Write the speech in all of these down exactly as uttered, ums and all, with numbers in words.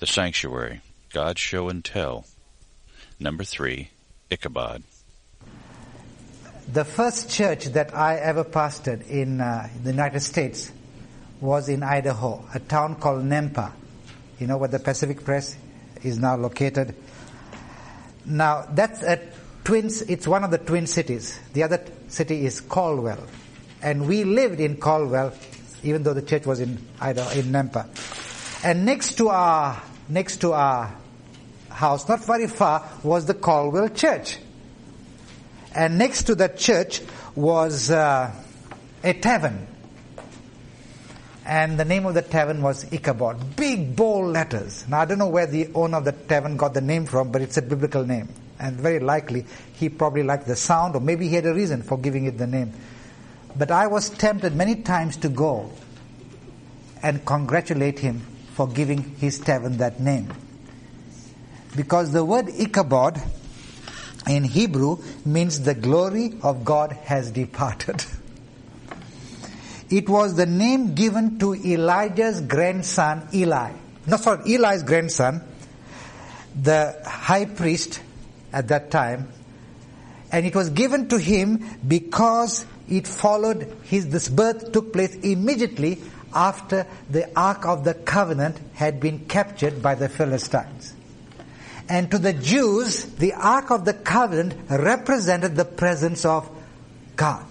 The sanctuary, God's show and tell. Number three, Ichabod. The first church that I ever pastored in uh, the United States was in Idaho, a town called Nampa. You know where the Pacific Press is now located. Now, that's a twin, it's one of the twin cities. The other t- city is Caldwell. And we lived in Caldwell, even though the church was in Idaho, in Nampa. And next to our, next to our house, not very far, was the Caldwell Church. And next to that church was uh, a tavern. And the name of the tavern was Ichabod. Big, bold letters. Now, I don't know where the owner of the tavern got the name from, but it's a biblical name. And very likely, he probably liked the sound, or maybe he had a reason for giving it the name. But I was tempted many times to go and congratulate him for giving his tavern that name. Because the word Ichabod in Hebrew means the glory of God has departed. It was the name given to Elijah's grandson Eli. No, sorry, Eli's grandson, the high priest at that time. And it was given to him because it followed his, this birth took place immediately after the Ark of the Covenant had been captured by the Philistines. And to the Jews, the Ark of the Covenant represented the presence of God.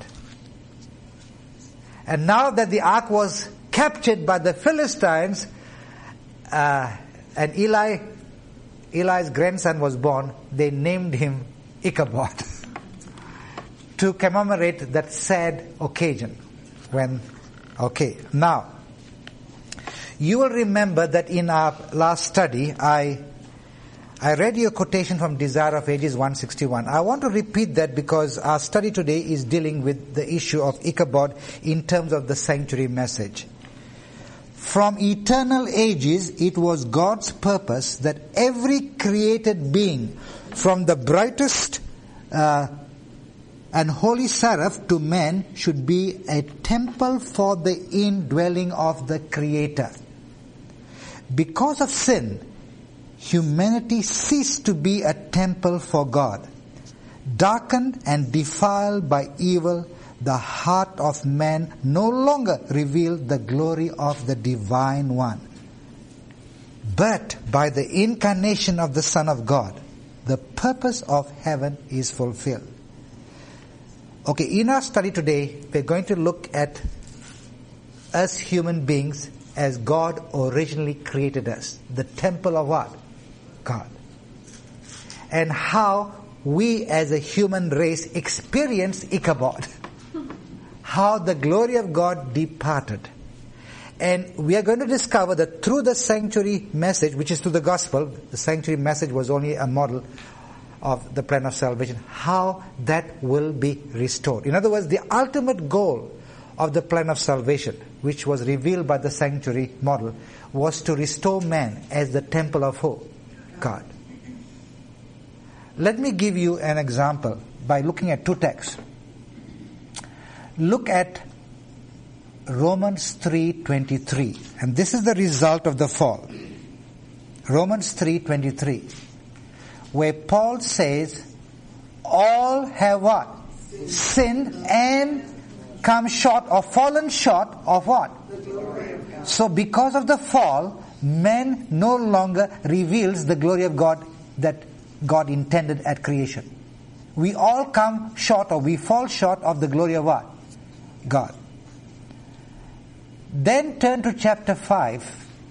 And now that the Ark was captured by the Philistines, uh, and Eli, Eli's grandson was born, they named him Ichabod to commemorate that sad occasion. When, okay, now, you will remember that in our last study, I I read you a quotation from Desire of Ages one sixty-one. I want to repeat that because our study today is dealing with the issue of Ichabod in terms of the sanctuary message. From eternal ages, it was God's purpose that every created being, from the brightest uh, and holy seraph to man, should be a temple for the indwelling of the Creator. Because of sin, humanity ceased to be a temple for God. Darkened and defiled by evil, the heart of man no longer revealed the glory of the Divine One. But by the incarnation of the Son of God, the purpose of heaven is fulfilled. Okay, in our study today, we're going to look at us human beings as God originally created us. The temple of what? God. And how we as a human race experience Ichabod. How the glory of God departed. And we are going to discover that through the sanctuary message, which is through the gospel, the sanctuary message was only a model of the plan of salvation, how that will be restored. In other words, the ultimate goal of the plan of salvation, which was revealed by the sanctuary model, was to restore man as the temple of who? God. Let me give you an example by looking at two texts. Look at Romans three twenty-three, and this is the result of the fall. Romans three twenty-three, where Paul says, all have what? Sinned and come short or fallen short of what? So because of the fall, man no longer reveals the glory of God that God intended at creation. We all come short or we fall short of the glory of what? God. Then turn to chapter five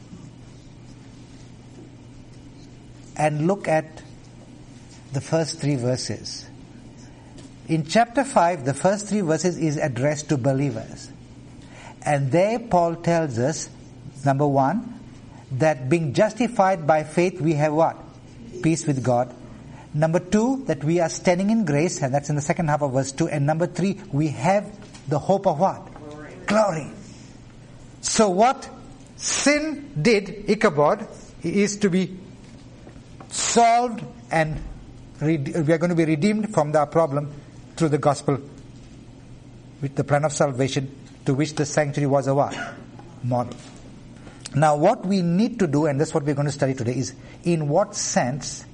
and look at the first three verses. In chapter five, the first three verses is addressed to believers. And there Paul tells us, number one, that being justified by faith we have what? Peace with God. Number two, that we are standing in grace, and that's in the second half of verse two. And number three, we have the hope of what? Glory. Glory. So what sin did, Ichabod, is to be solved, and we are going to be redeemed from the problem through the gospel with the plan of salvation, to which the sanctuary was a what? Model. Now what we need to do, and that's what we're going to study today, is in what sense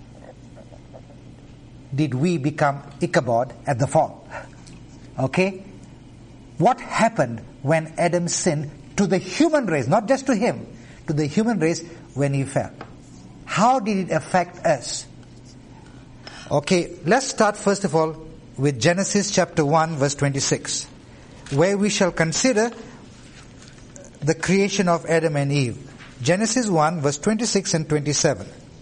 did we become Ichabod at the fall? Okay? What happened when Adam sinned to the human race, not just to him, to the human race when he fell? How did it affect us? Okay, let's start first of all with Genesis chapter one verse twenty-six, where we shall consider the creation of Adam and Eve. Genesis one verse twenty-six and twenty-seven.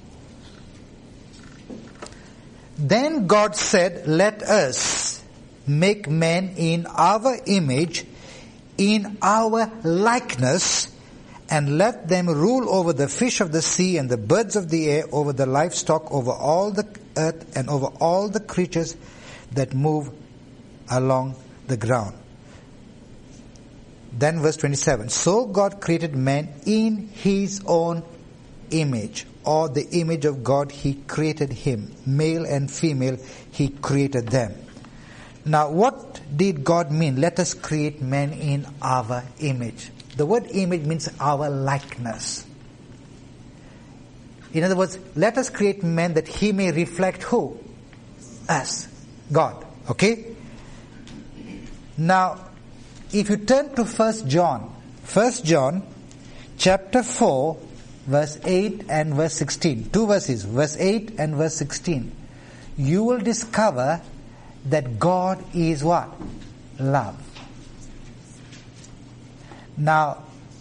Then God said, let us make man in our image, in our likeness, and let them rule over the fish of the sea and the birds of the air, over the livestock, over all the earth, and over all the creatures that move along the ground. Then verse twenty-seven. So God created man in his own image, or the image of God he created him. Male and female he created them. Now what did God mean? Let us create man in our image. The word image means our likeness. In other words, let us create man that he may reflect who? Us. God. Okay? Now, if you turn to First John, First John chapter four, verse eight and verse sixteen. Two verses, verse eight and verse sixteen. You will discover that God is what? Love. Now,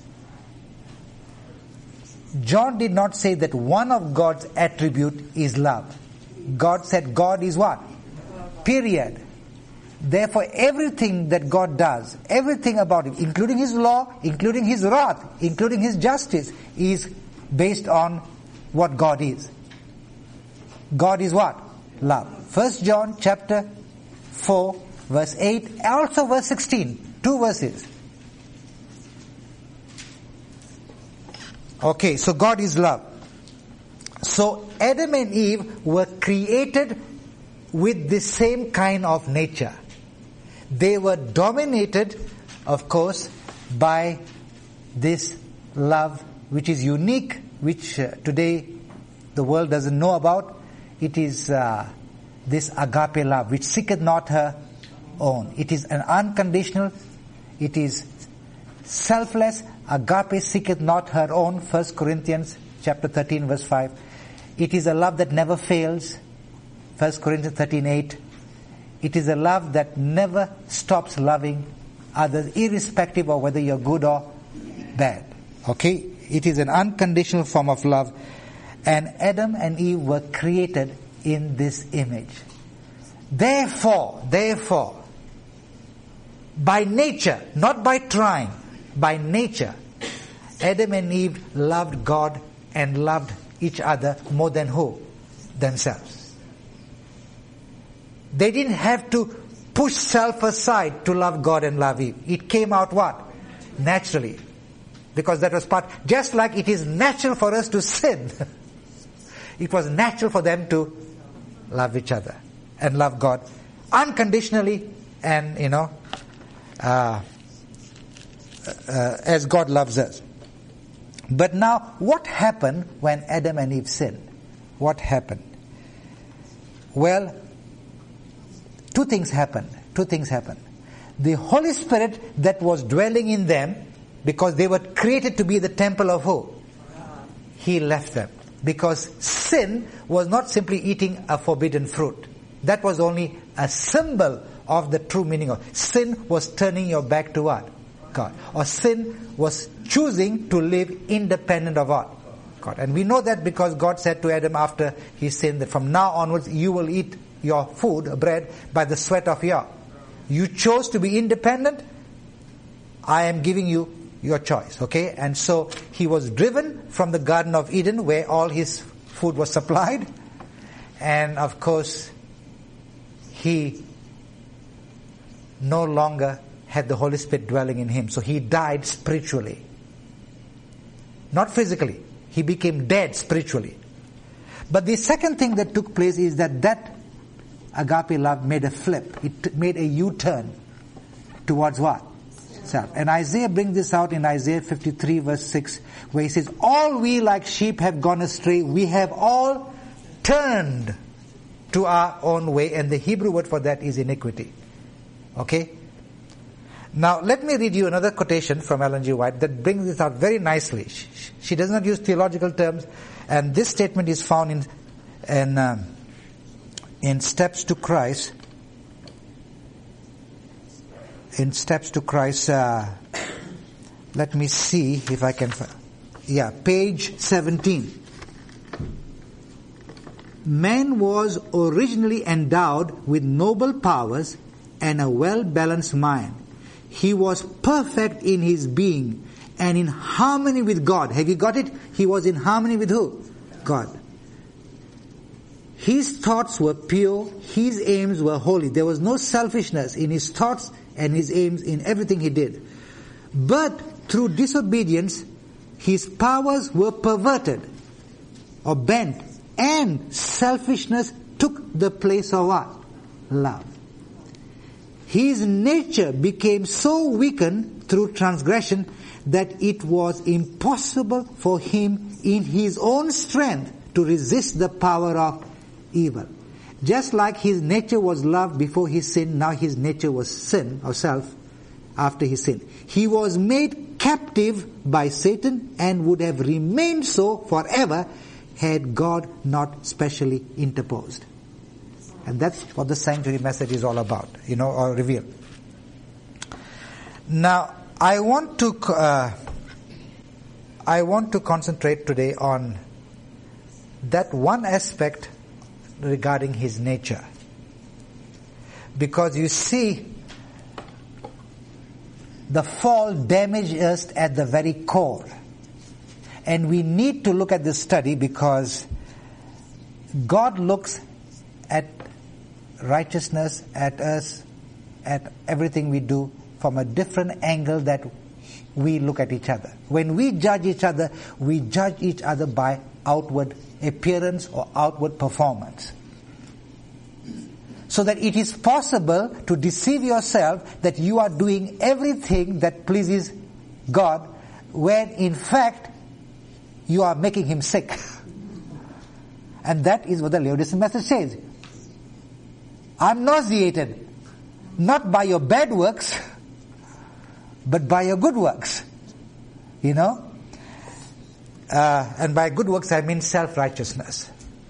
John did not say that one of God's attribute is love. God said God is what? Period. Therefore, everything that God does, everything about Him, including His law, including His wrath, including His justice, is based on what God is. God is what? Love. First John chapter four, verse eight, also verse sixteen. Two verses. Okay, so God is love. So Adam and Eve were created with the same kind of nature. They were dominated, of course, by this love which is unique, which uh, today the world doesn't know about. It is uh, this agape love, which seeketh not her own. It is an unconditional, it is selfless. Agape seeketh not her own, First Corinthians chapter thirteen verse five. It is a love that never fails, First Corinthians thirteen eight. It is a love that never stops loving others, irrespective of whether you're good or bad. Okay? It is an unconditional form of love. And Adam and Eve were created in this image. Therefore, therefore, by nature, not by trying, by nature, Adam and Eve loved God and loved each other more than who? Themselves. They didn't have to push self aside to love God and love Eve. It came out what? Naturally. Because that was part, just like it is natural for us to sin. It was natural for them to love each other and love God unconditionally and, you know, uh, uh, as God loves us. But now, what happened when Adam and Eve sinned? What happened? Well, two things happened. Two things happened. The Holy Spirit that was dwelling in them, because they were created to be the temple of who? He left them. Because sin was not simply eating a forbidden fruit. That was only a symbol of the true meaning of sin. Was turning your back to what? God. Or sin was choosing to live independent of what? God. And we know that because God said to Adam after he sinned that from now onwards you will eat your food, bread, by the sweat of your. You chose to be independent. I am giving you your choice. Okay? And so he was driven from the Garden of Eden where all his food was supplied. And of course, he no longer had the Holy Spirit dwelling in him. So he died spiritually. Not physically. He became dead spiritually. But the second thing that took place is that that agape love made a flip. It made a U-turn towards what? self. And Isaiah brings this out in Isaiah fifty-three verse six, where he says, all we like sheep have gone astray, we have all turned to our own way, and the Hebrew word for that is iniquity. Okay? Now, let me read you another quotation from Ellen G. White that brings this out very nicely. She, she does not use theological terms, and this statement is found in in, um, in Steps to Christ. In Steps to Christ, uh, let me see if I can find. Yeah, page seventeen. Man was originally endowed with noble powers and a well-balanced mind. He was perfect in his being and in harmony with God. Have you got it? He was in harmony with who? God. His thoughts were pure. His aims were holy. There was no selfishness in his thoughts and his aims in everything he did. But through disobedience, his powers were perverted or bent, and selfishness took the place of what? Love. His nature became so weakened through transgression that it was impossible for him in his own strength to resist the power of evil. Just like his nature was love before his sin, now his nature was sin or self after his sin. He was made captive by Satan and would have remained so forever had God not specially interposed. And that's what the sanctuary message is all about, you know, or revealed. Now, I want to uh, I want to concentrate today on that one aspect regarding his nature. Because you see, the fall damaged us at the very core. And we need to look at this study because God looks at righteousness, at us, at everything we do from a different angle that we look at each other. When we judge each other, we judge each other by outward appearance or outward performance. So that it is possible to deceive yourself that you are doing everything that pleases God, when in fact you are making him sick. And that is what the Laodicean message says. I'm nauseated, not by your bad works, but by your good works. You know? Uh, and by good works I mean self-righteousness.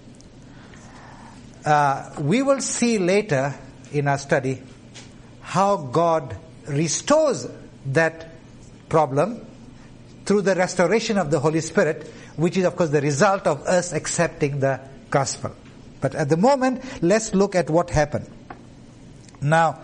Uh, we will see later in our study how God restores that problem through the restoration of the Holy Spirit, which is of course the result of us accepting the gospel. But at the moment, let's look at what happened. Now,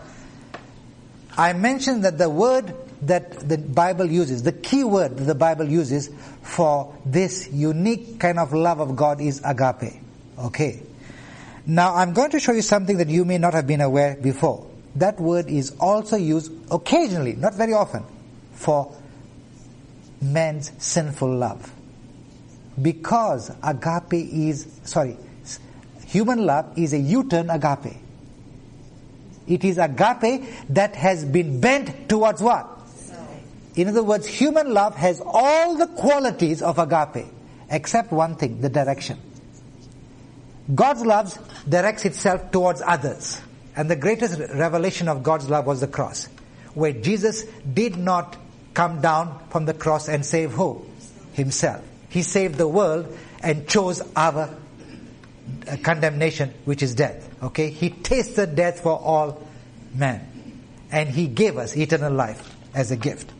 I mentioned that the word that the Bible uses, the key word that the Bible uses for this unique kind of love of God is agape. Okay. Now, I'm going to show you something that you may not have been aware before. That word is also used occasionally, not very often, for man's sinful love. Because agape is, sorry, human love is a U-turn agape. It is agape that has been bent towards what? In other words, human love has all the qualities of agape, except one thing, the direction. God's love directs itself towards others. And the greatest revelation of God's love was the cross, where Jesus did not come down from the cross and save who? Himself. He saved the world and chose our uh, condemnation, which is death. Okay? He tasted death for all men. And He gave us eternal life as a gift.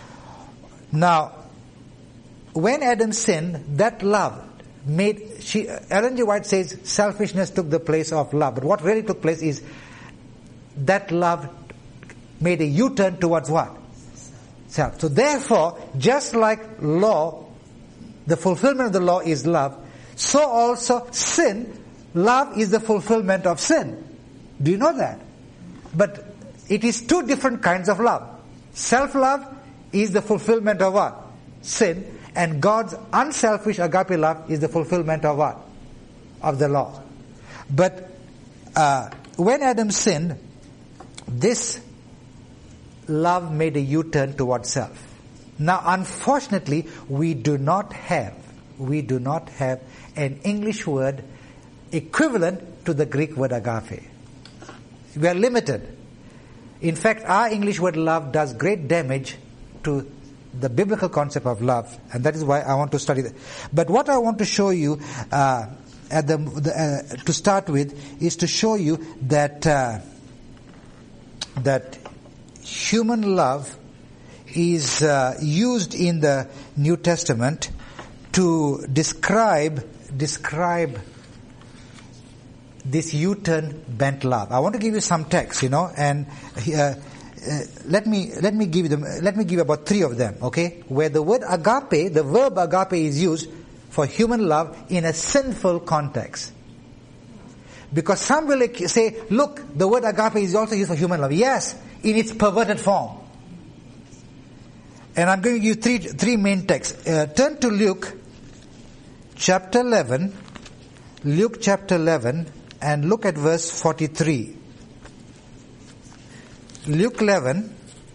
Now, when Adam sinned, that love made, she, Ellen G. White says selfishness took the place of love. But what really took place is that love made a U-turn towards what? Self. So therefore, just like law, the fulfillment of the law is love, so also sin, love is the fulfillment of sin. Do you know that? But it is two different kinds of love. Self-love is the fulfillment of what? Sin. And God's unselfish agape love is the fulfillment of what? Of the law. But uh, when Adam sinned, this love made a U-turn towards self. Now, unfortunately, we do not have, we do not have an English word equivalent to the Greek word agape. We are limited. In fact, our English word love does great damage to the biblical concept of love, and that is why I want to study that. But what I want to show you uh, at the, the uh, to start with is to show you that uh, that human love is uh, used in the New Testament to describe describe this U-turn bent love. I want to give you some text, you know, and uh, uh, let me let me give them let me give about three of them, okay? Where the word agape, the verb agape, is used for human love in a sinful context. Because some will say, look, the word agape is also used for human love. Yes, in its perverted form. And I'm going to give you three three main texts. Uh, turn to Luke chapter eleven. Luke chapter eleven, and look at verse forty-three. Luke eleven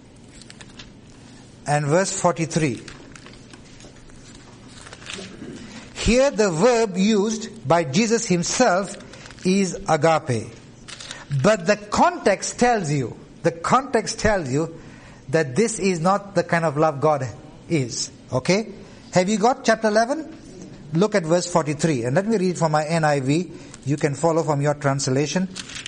and verse forty-three. Here the verb used by Jesus himself is agape. But the context tells you, the context tells you that this is not the kind of love God is. Okay? Have you got chapter eleven? Look at verse forty-three. And let me read from my N I V. You can follow from your translation.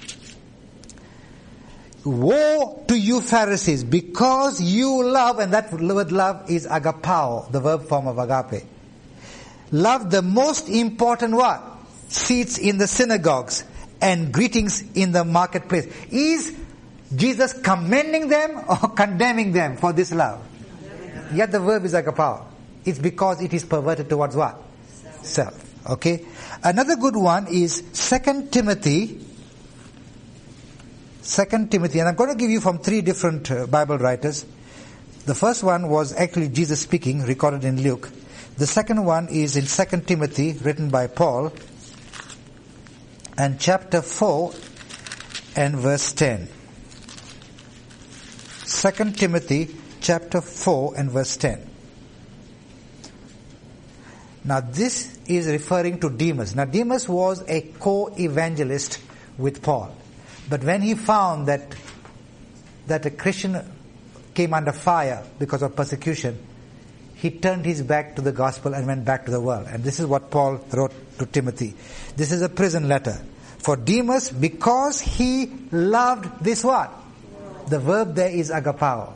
Woe to you Pharisees, because you love, and that word love is agapao, the verb form of agape. Love the most important what? Seats in the synagogues and greetings in the marketplace. Is Jesus commending them or condemning them for this love? Yet the verb is agapao. It's because it is perverted towards what? Self. Okay. Another good one is Second Timothy. Second Timothy, and I'm going to give you from three different uh, Bible writers. The first one was actually Jesus speaking, recorded in Luke. The second one is in Second Timothy, written by Paul, and chapter four and verse ten. Second Timothy, chapter four and verse ten. Now this is referring to Demas. Now Demas was a co-evangelist with Paul. But when he found that that a Christian came under fire because of persecution, he turned his back to the gospel and went back to the world. And this is what Paul wrote to Timothy. This is a prison letter. For Demas, because he loved this what? The verb there is agapao.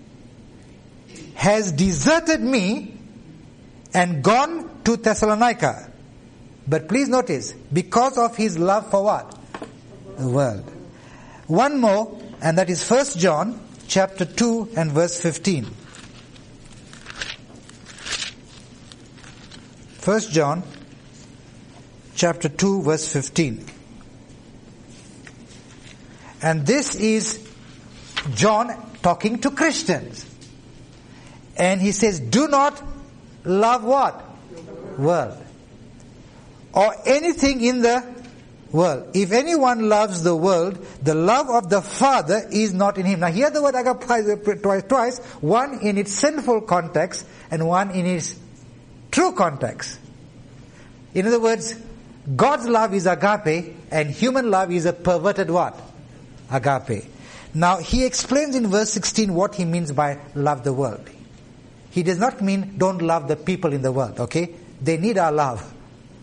Has deserted me and gone to Thessalonica. But please notice, because of his love for what? The world. One more, and that is First John chapter two and verse fifteen. First John chapter two verse fifteen. And this is John talking to Christians. And he says, do not love what? World. Or anything in the world. If anyone loves the world, the love of the Father is not in him. Now here the word agape twice, twice, one in its sinful context and one in its true context. In other words, God's love is agape and human love is a perverted what? Agape. Now he explains in verse sixteen what he means by love the world. He does not mean don't love the people in the world, okay? They need our love.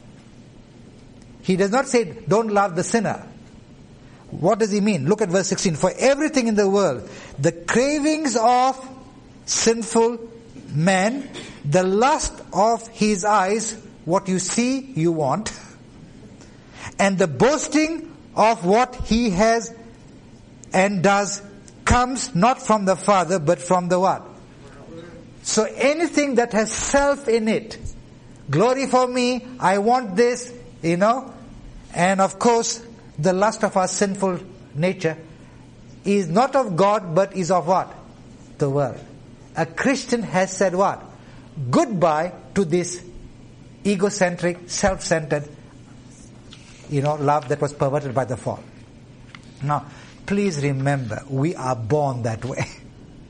He does not say don't love the sinner. What does he mean? Look at verse sixteen. For everything in the world, the cravings of sinful man, the lust of his eyes, what you see, you want, and the boasting of what he has and does comes not from the Father, but from the what? So anything that has self in it, glory for me, I want this, you know, and of course, the lust of our sinful nature is not of God, but is of what? The world. A Christian has said what? Goodbye to this egocentric, self-centered, you know, love that was perverted by the fall. Now, please remember, we are born that way.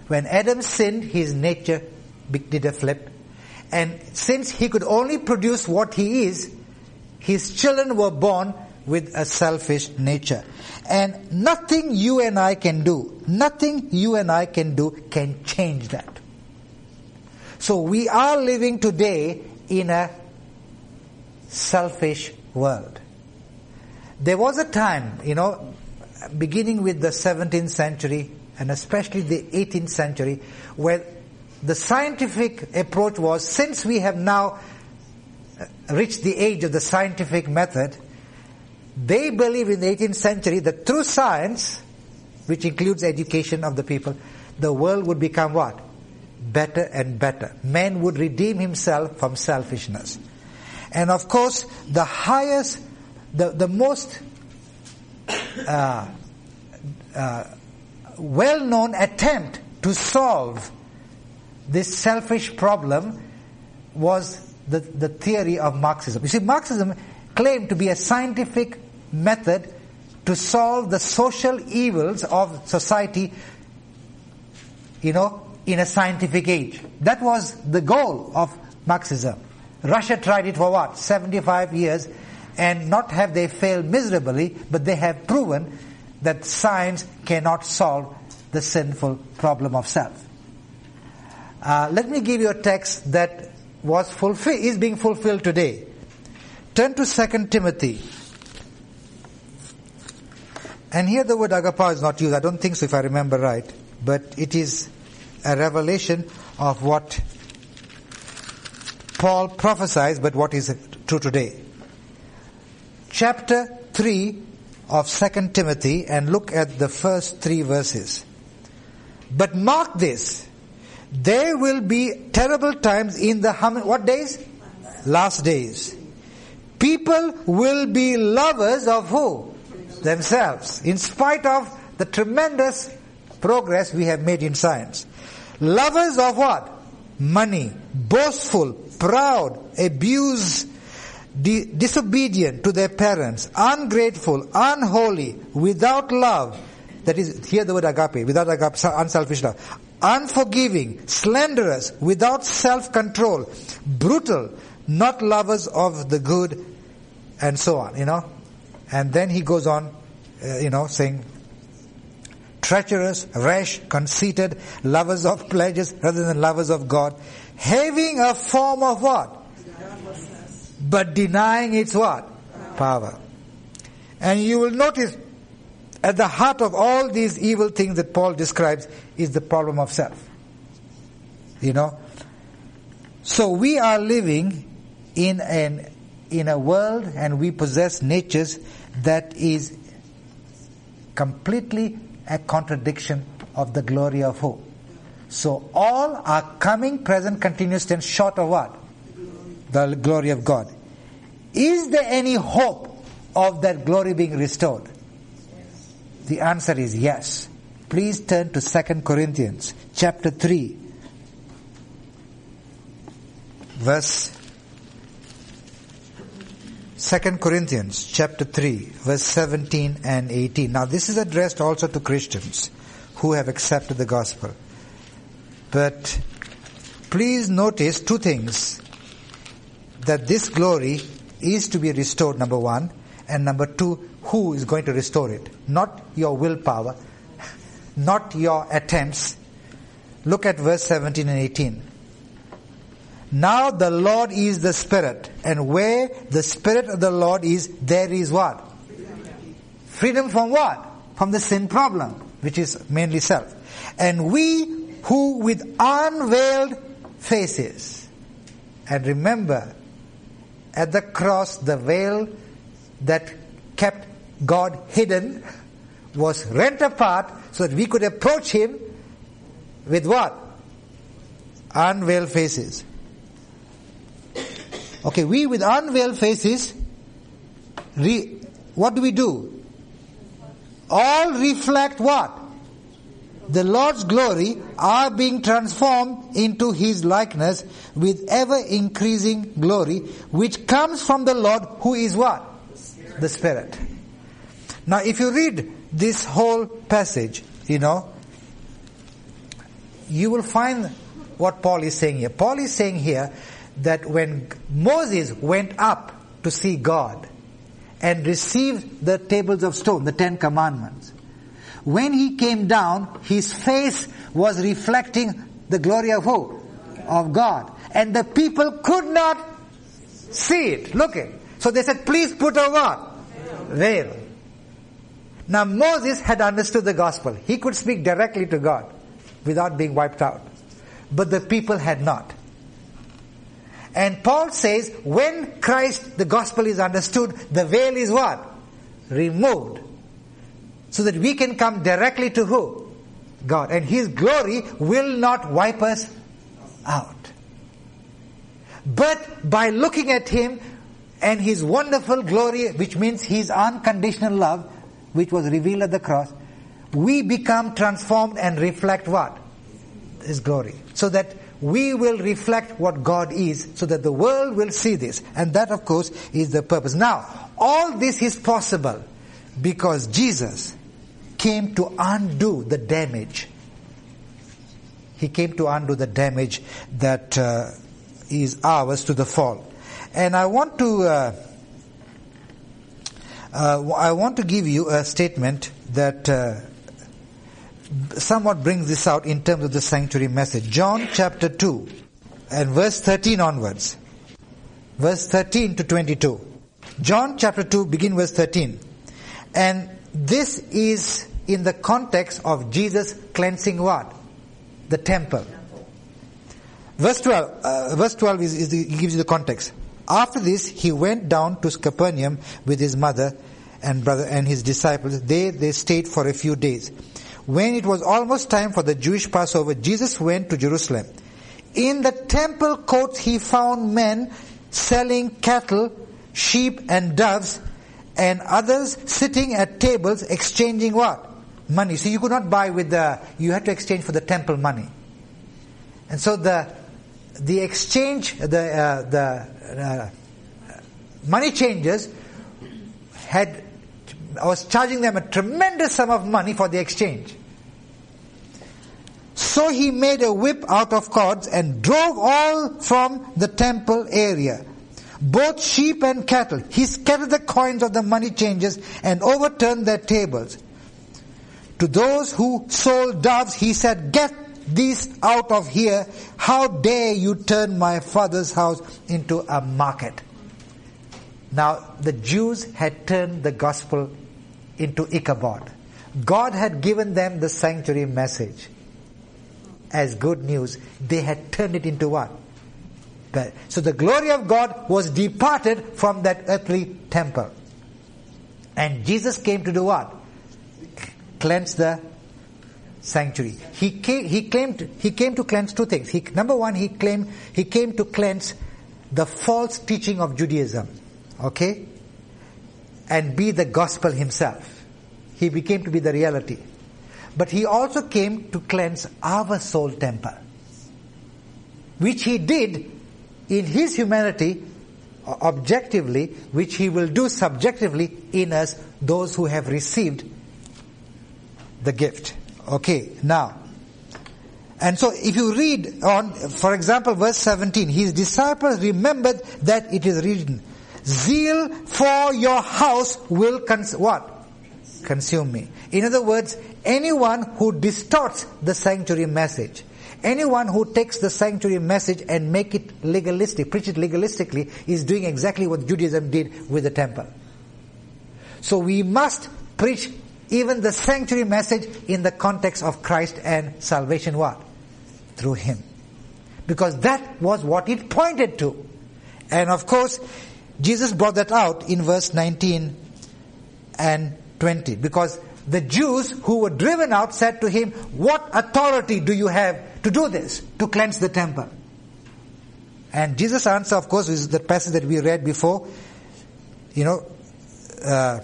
When Adam sinned, his nature did a flip. And since he could only produce what he is, his children were born with a selfish nature. And nothing you and I can do, nothing you and I can do can change that. So we are living today in a selfish world. There was a time, you know, beginning with the seventeenth century and especially the eighteenth century, where the scientific approach was, since we have now reached the age of the scientific method, they believe in the eighteenth century that through science, which includes education of the people, the world would become what? Better and better. Man would redeem himself from selfishness. And of course, the highest, the, the most uh, uh, well-known attempt to solve this selfish problem was the, the theory of Marxism. You see, Marxism claimed to be a scientific method to solve the social evils of society, you know, in a scientific age. That was the goal of Marxism. Russia tried it for what? seventy-five years, and not have they failed miserably, but they have proven that science cannot solve the sinful problem of self. Uh, let me give you a text that was fulfilled, is being fulfilled today. Turn to Second Timothy. And here the word agapao is not used. I don't think so, if I remember right. But it is a revelation of what Paul prophesies, but what is true today. Chapter three of Second Timothy, and look at the first three verses. But mark this, there will be terrible times in the, what days? Last days. People will be lovers of who? Themselves. In spite of the tremendous progress we have made in science. Lovers of what? Money. Boastful. Proud. Abuse. Di- disobedient to their parents. Ungrateful. Unholy. Without love. That is, here the word agape. Without agape, unselfish love. Unforgiving. Slanderous. Without self-control. Brutal. Not lovers of the good, and so on, you know. And then he goes on, uh, you know, saying, treacherous, rash, conceited, lovers of pleasures rather than lovers of God, having a form of what? But denying its what? Power. And you will notice, at the heart of all these evil things that Paul describes is the problem of self. You know. So we are living in an in a world, and we possess natures that is completely a contradiction of the glory of who? So all are coming, present, continuous tense, short of what? The glory of God. Is there any hope of that glory being restored? The answer is yes. Please turn to Second Corinthians chapter three, verse Second Corinthians chapter three, verse seventeen and eighteen. Now this is addressed also to Christians who have accepted the gospel. But please notice two things. That this glory is to be restored, number one. And number two, who is going to restore it? Not your willpower, not your attempts. Look at verse seventeen and eighteen. Now the Lord is the Spirit, and where the Spirit of the Lord is, there is what? Freedom, Freedom from what? From the sin problem, which is mainly self. And we who with unveiled faces, and remember, at the cross, the veil that kept God hidden was rent apart so that we could approach Him with what? Unveiled faces. Okay, we with unveiled faces, re, what do we do? All reflect what? The Lord's glory, are being transformed into His likeness with ever increasing glory, which comes from the Lord, who is what? The Spirit. The Spirit. Now if you read this whole passage, you know, you will find what Paul is saying here. Paul is saying here that when Moses went up to see God and received the tables of stone, the Ten Commandments, when he came down, his face was reflecting the glory of who? Of God. And the people could not see it. Look at it. So they said, please put a what? Veil. Now Moses had understood the gospel. He could speak directly to God without being wiped out. But the people had not. And Paul says, when Christ, the gospel is understood, the veil is what? Removed. So that we can come directly to who? God. And His glory will not wipe us out. But by looking at Him and His wonderful glory, which means His unconditional love, which was revealed at the cross, we become transformed and reflect what? His glory. So that we will reflect what God is, so that the world will see this. And that, of course, is the purpose. Now, all this is possible because Jesus came to undo the damage. He came to undo the damage that uh, is ours to the fall. And I want to uh, uh, I want to give you a statement that uh, somewhat brings this out in terms of the sanctuary message. John chapter two and verse thirteen onwards. Verse thirteen to twenty-two. John chapter two, begin verse thirteen. And this is in the context of Jesus cleansing what? The temple. Verse twelve. Uh, verse twelve is, is the, gives you the context. After this, he went down to Capernaum with his mother and brother and his disciples. There they stayed for a few days. When it was almost time for the Jewish Passover, Jesus went to Jerusalem. In the temple courts he found men selling cattle, sheep and doves, and others sitting at tables exchanging what? Money. So you could not buy with the, you had to exchange for the temple money. And so the the exchange, the uh, the uh, money changers had, was charging them a tremendous sum of money for the exchange. So he made a whip out of cords and drove all from the temple area, both sheep and cattle. He scattered the coins of the money changers and overturned their tables. To those who sold doves, he said, "Get these out of here. How dare you turn my Father's house into a market?" Now, the Jews had turned the gospel into Ichabod. God had given them the sanctuary message as good news. They had turned it into what? Bad. So the glory of God was departed from that earthly temple. And Jesus came to do what? Cleanse the sanctuary. He came, he claimed, he came to cleanse two things. He, number one, he claimed, he came to cleanse the false teaching of Judaism. Okay? And be the gospel himself. He became to be the reality. But he also came to cleanse our soul temple, which he did in his humanity, objectively, which he will do subjectively in us, those who have received the gift. Okay, now, and so if you read on, for example, verse seventeen, his disciples remembered that it is written, "Zeal for your house will cons- what? Consume me." In other words, anyone who distorts the sanctuary message, anyone who takes the sanctuary message and make it legalistic, preach it legalistically, is doing exactly what Judaism did with the temple. So we must preach even the sanctuary message in the context of Christ and salvation what? Through Him. Because that was what it pointed to. And of course, Jesus brought that out in verse nineteen and twenty. Because the Jews who were driven out said to Him, "What authority do you have to do this, to cleanse the temple?" And Jesus' answer, of course, is the passage that we read before. You know, uh,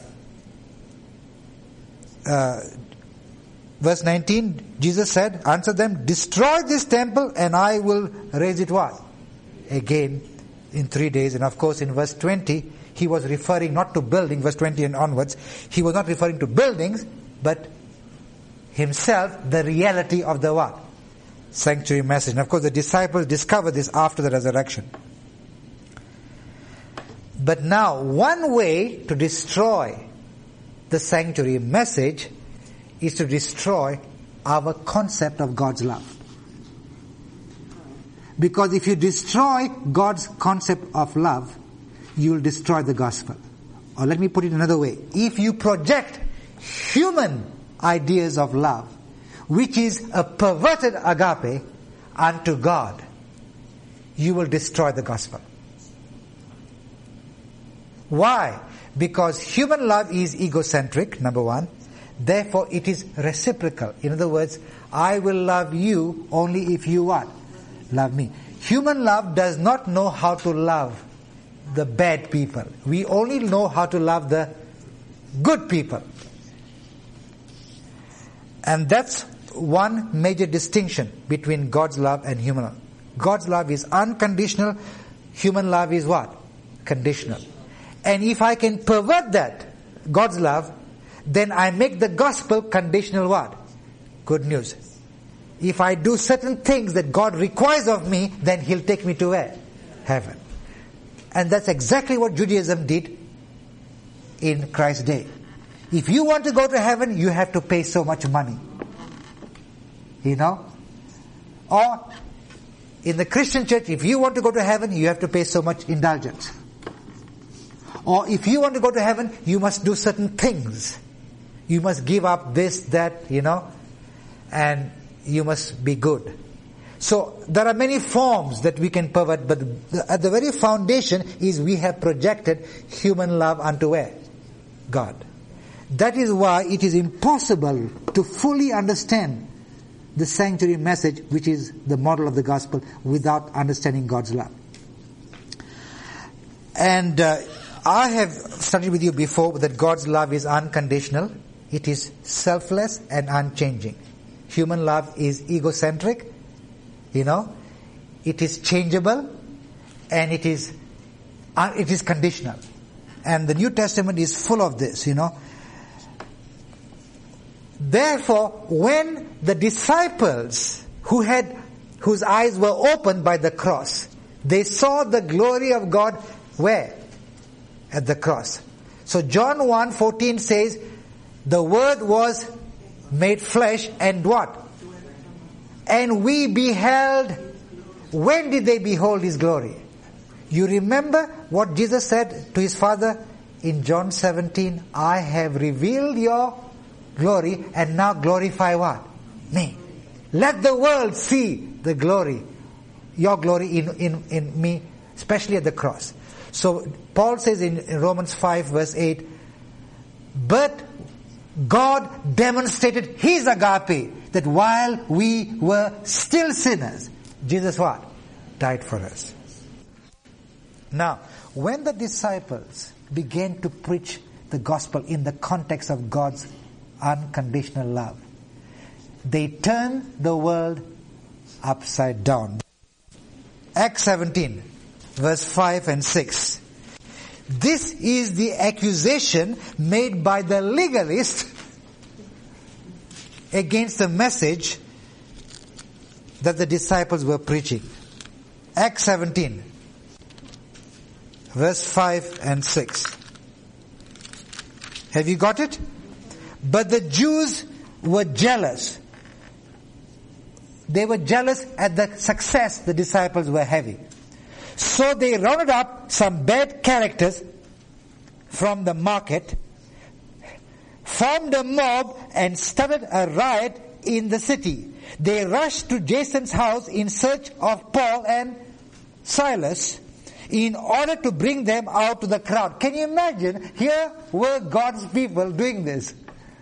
uh, verse nineteen, Jesus said, answer them, "Destroy this temple and I will raise it" what? Again in three days. And of course in verse twenty, he was referring not to building, verse twenty and onwards, he was not referring to buildings, but himself, the reality of the what? sanctuary message. And of course the disciples discovered this after the resurrection. But now, one way to destroy the sanctuary message is to destroy our concept of God's love. Because if you destroy God's concept of love, you will destroy the gospel. Or let me put it another way. If you project human ideas of love, which is a perverted agape, unto God, you will destroy the gospel. Why? Because human love is egocentric, number one. Therefore, it is reciprocal. In other words, I will love you only if you what? Love me. Human love does not know how to love the bad people. We only know how to love the good people. And that's one major distinction between God's love and human love. God's love is unconditional. Human love is what? Conditional. And if I can pervert that, God's love, then I make the gospel conditional what? Good news. If I do certain things that God requires of me, then He'll take me to where? Heaven. And that's exactly what Judaism did in Christ's day. If you want to go to heaven, you have to pay so much money. You know? Or in the Christian church, if you want to go to heaven, you have to pay so much indulgence. Or if you want to go to heaven, you must do certain things. You must give up this, that, you know, and you must be good. So there are many forms that we can pervert, but at the very foundation is we have projected human love unto where? God. That is why it is impossible to fully understand the sanctuary message, which is the model of the gospel, without understanding God's love. And uh, I have studied with you before that God's love is unconditional. It is selfless and unchanging. Human love is egocentric, you know. It is changeable, and it is uh, it is conditional. And the New Testament is full of this, you know. Therefore, when the disciples who had whose eyes were opened by the cross, they saw the glory of God where? At the cross. So John one fourteen says, the Word was made flesh and what? And we beheld. When did they behold His glory? You remember what Jesus said to His Father in John seventeen, I have revealed your glory, and now glorify what? Me. Let the world see the glory, your glory in, in, in me, especially at the cross. So Paul says in, in Romans five verse eight, but God demonstrated His agape, that while we were still sinners, Jesus what? Died for us. Now, when the disciples began to preach the gospel in the context of God's unconditional love, they turned the world upside down. Acts seventeen, verse five and six. This is the accusation made by the legalist against the message that the disciples were preaching. Acts seventeen, verse five and six. Have you got it? But the Jews were jealous. They were jealous at the success the disciples were having. So they rounded up some bad characters from the market, formed a mob, and started a riot in the city. They rushed to Jason's house in search of Paul and Silas in order to bring them out to the crowd. Can you imagine? Here were God's people doing this.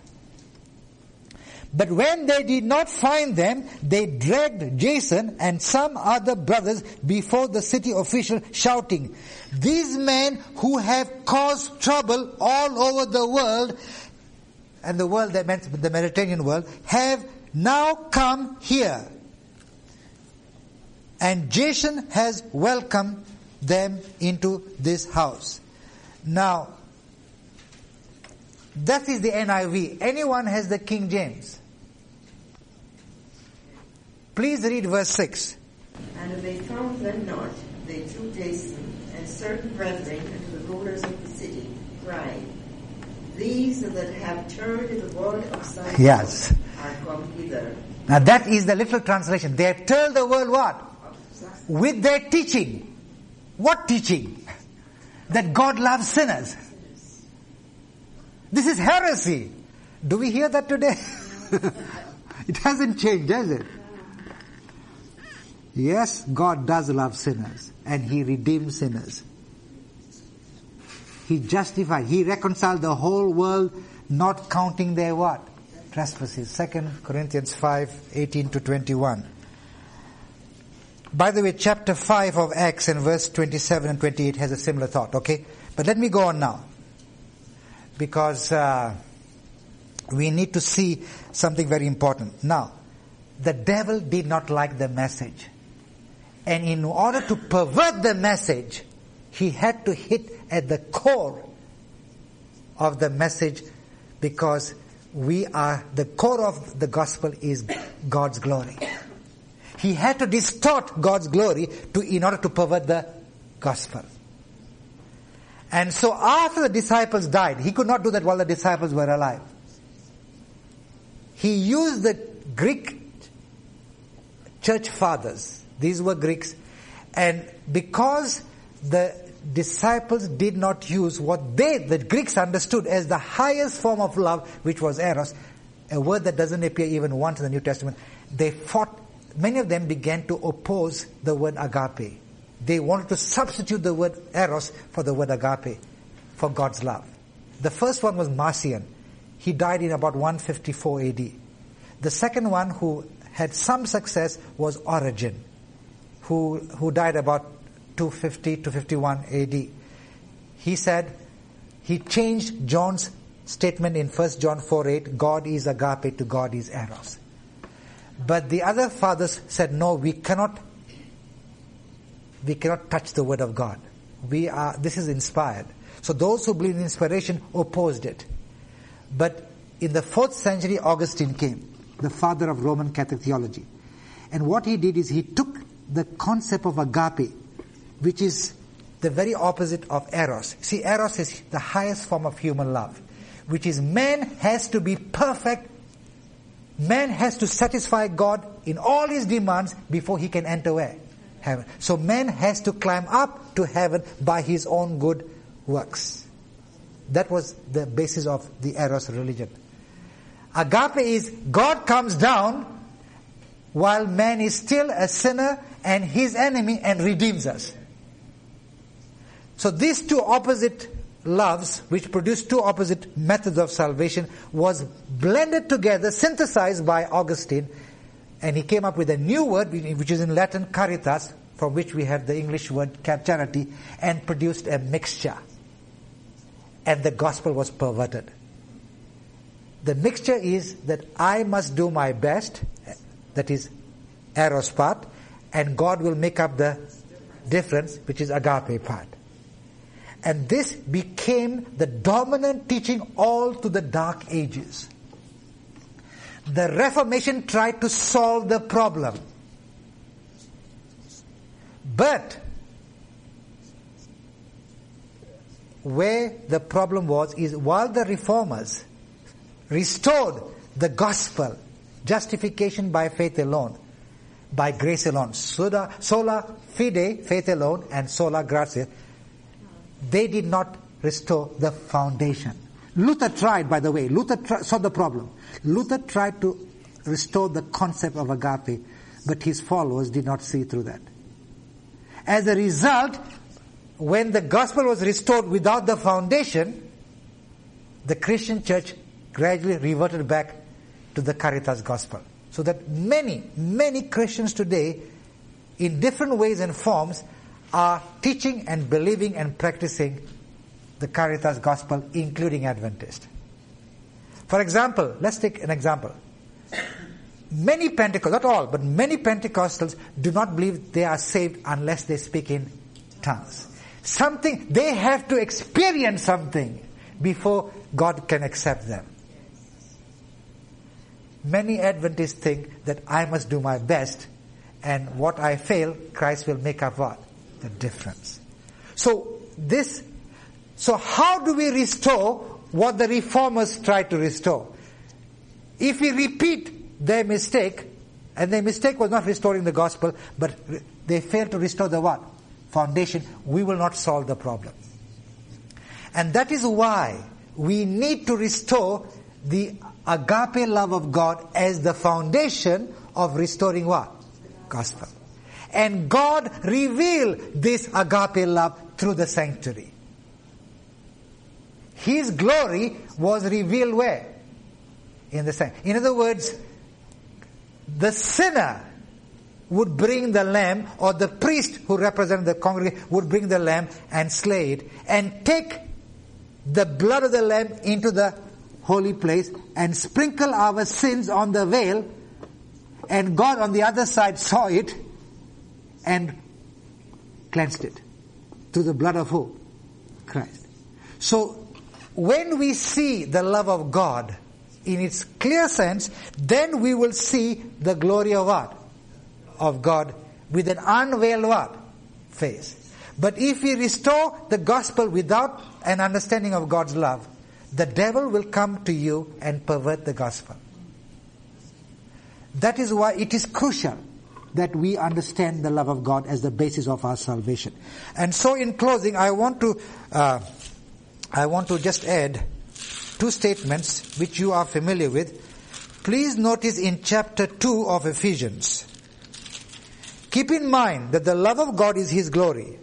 But when they did not find them, they dragged Jason and some other brothers before the city official, shouting, these men who have caused trouble all over the world, and the world that meant the Mediterranean world, have now come here. And Jason has welcomed them into this house. Now, that is the N I V. Anyone has the King James? Please read verse six. And when they found them not, they took Jason and certain brethren unto the rulers of the city, crying, These that have turned the word of Simon Yes. are come hither. Now that is the literal translation. They have told the world what? With their teaching. What teaching? That God loves sinners. This is heresy. Do we hear that today? It hasn't changed, has it? Yes, God does love sinners and He redeems sinners. He justified, He reconciled the whole world, not counting their what? Trespasses. Second Corinthians five, eighteen to twenty-one. By the way, chapter five of Acts and verse twenty-seven and twenty-eight has a similar thought, okay? But let me go on now. Because uh, we need to see something very important. Now, the devil did not like the message. And in order to pervert the message, he had to hit at the core of the message, because we are, the core of the gospel is God's glory. He had to distort God's glory to, in order to pervert the gospel. And so after the disciples died, he could not do that while the disciples were alive. He used the Greek church fathers. These were Greeks. And because the disciples did not use what they, the Greeks understood as the highest form of love, which was eros, a word that doesn't appear even once in the New Testament, they fought, many of them began to oppose the word agape. They wanted to substitute the word eros for the word agape, for God's love. The first one was Marcion. He died in about one fifty-four A D. The second one who had some success was Origen, who who died about two fifty to fifty-one A D. He said, he changed John's statement in First John four eight, God is agape to God is eros. But the other fathers said, no, we cannot we cannot touch the word of God. We are, this is inspired. So those who believe in inspiration opposed it. But in the fourth century, Augustine came, the father of Roman Catholic theology. And what he did is he took the concept of agape, which is the very opposite of eros. See, eros is the highest form of human love, which is man has to be perfect. Man has to satisfy God in all his demands before he can enter where? Heaven. So man has to climb up to heaven by his own good works. That was the basis of the eros religion. Agape is God comes down while man is still a sinner and his enemy and redeems us. So these two opposite loves, which produce two opposite methods of salvation, was blended together, synthesized by Augustine, and he came up with a new word, which is in Latin caritas, from which we have the English word charity, and produced a mixture. And the gospel was perverted. The mixture is that I must do my best, that is eros part, and God will make up the difference, which is agape part. And this became the dominant teaching all to the Dark Ages. The Reformation tried to solve the problem. But where the problem was is while the Reformers restored the gospel, justification by faith alone, by grace alone, sola, sola fide, faith alone, and sola gratia, they did not restore the foundation. Luther tried, by the way. Luther tri- saw the problem. Luther tried to restore the concept of agape, but his followers did not see through that. As a result, when the gospel was restored without the foundation, the Christian church gradually reverted back to the Caritas gospel. So that many, many Christians today, in different ways and forms, are teaching and believing and practicing the Caritas gospel, including Adventist. For example, let's take an example. Many Pentecostals, not all, but many Pentecostals do not believe they are saved unless they speak in tongues. Something, they have to experience something before God can accept them. many Adventists think that I must do my best, and what I fail, Christ will make up what? The difference. So this, so how do we restore what the reformers tried to restore? If we repeat their mistake, and their mistake was not restoring the gospel, but they failed to restore the what? Foundation, we will not solve the problem. And that is why we need to restore the agape love of God as the foundation of restoring what? Gospel. And God revealed this agape love through the sanctuary. His glory was revealed where? In the sanctuary. In other words, the sinner would bring the lamb, or the priest who represented the congregation would bring the lamb and slay it, and take the blood of the lamb into the holy place and sprinkle our sins on the veil, and God on the other side saw it and cleansed it through the blood of who? Christ. So when we see the love of God in its clear sense, then we will see the glory of what? Of God with an unveiled what? Face. But if we restore the gospel without an understanding of God's love, the devil will come to you and pervert the gospel. That is why it is crucial that we understand the love of God as the basis of our salvation. And so in closing, I want to uh, I want to just add two statements which you are familiar with. Please notice in chapter two of Ephesians. Keep in mind that the love of God is His glory.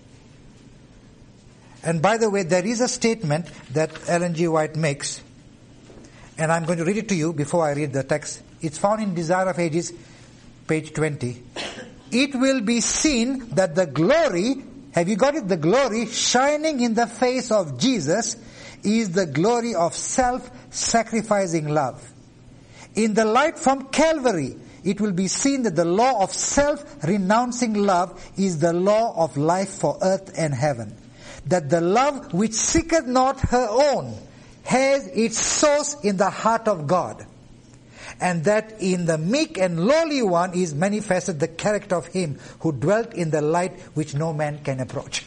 And by the way, there is a statement that Ellen G. White makes, and I'm going to read it to you before I read the text. It's found in Desire of Ages, page twenty. It will be seen that the glory, have you got it? The glory shining in the face of Jesus is the glory of self-sacrificing love. In the light from Calvary, it will be seen that the law of self-renouncing love is the law of life for earth and heaven. That the love which seeketh not her own has its source in the heart of God. And that in the meek and lowly one is manifested the character of Him who dwelt in the light which no man can approach.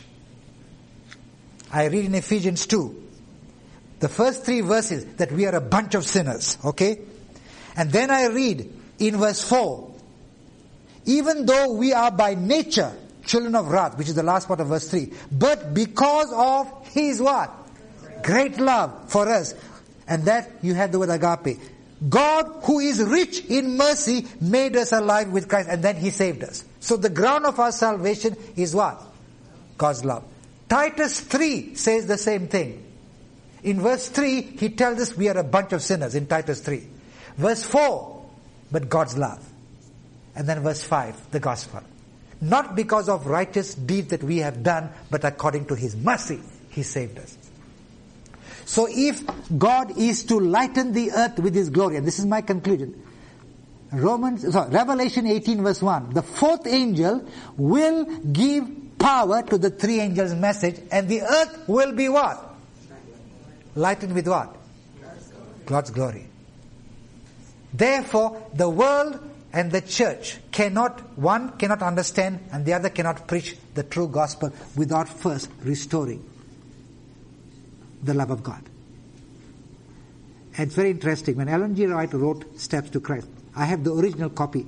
I read in Ephesians two, the first three verses, that we are a bunch of sinners, okay? And then I read in verse four, even though we are by nature children of wrath, which is the last part of verse three, but because of His what? Great love for us. And that you have the word agape. God, who is rich in mercy, made us alive with Christ, and then He saved us. So the ground of our salvation is what? God's love. Titus three says the same thing. In verse three, he tells us we are a bunch of sinners in Titus three. Verse four, but God's love. And then verse five, the gospel. Not because of righteous deeds that we have done, but according to His mercy, He saved us. So if God is to lighten the earth with His glory, and this is my conclusion, Romans, sorry, Revelation eighteen verse one, the fourth angel will give power to the three angels' message, and the earth will be what? Lightened with what? God's glory. Therefore, the world and the church cannot, one cannot understand and the other cannot preach the true gospel without first restoring the love of God. And it's very interesting. When Ellen G. White wrote Steps to Christ, I have the original copy.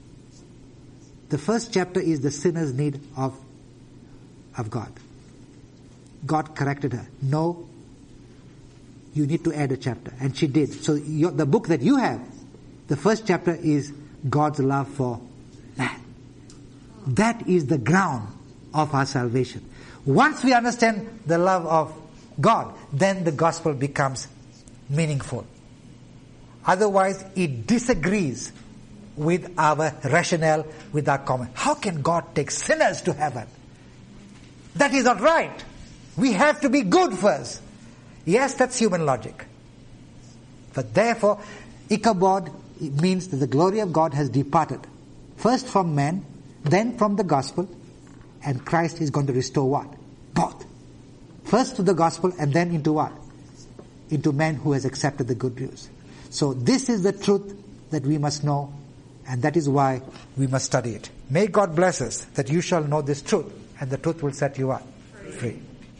The first chapter is the sinner's need of, of God. God corrected her. No, you need to add a chapter. And she did. So your, the book that you have, the first chapter is God's love for man. That is the ground of our salvation. Once we understand the love of God, then the gospel becomes meaningful. Otherwise, it disagrees with our rationale, with our common. How can God take sinners to heaven? That is not right. We have to be good first. Yes, that's human logic. But therefore, Ichabod means that the glory of God has departed. First from man, then from the gospel, and Christ is going to restore what? Both. First to the gospel and then into what? Into man who has accepted the good news. So this is the truth that we must know, and that is why we must study it. May God bless us that you shall know this truth, and the truth will set you up free.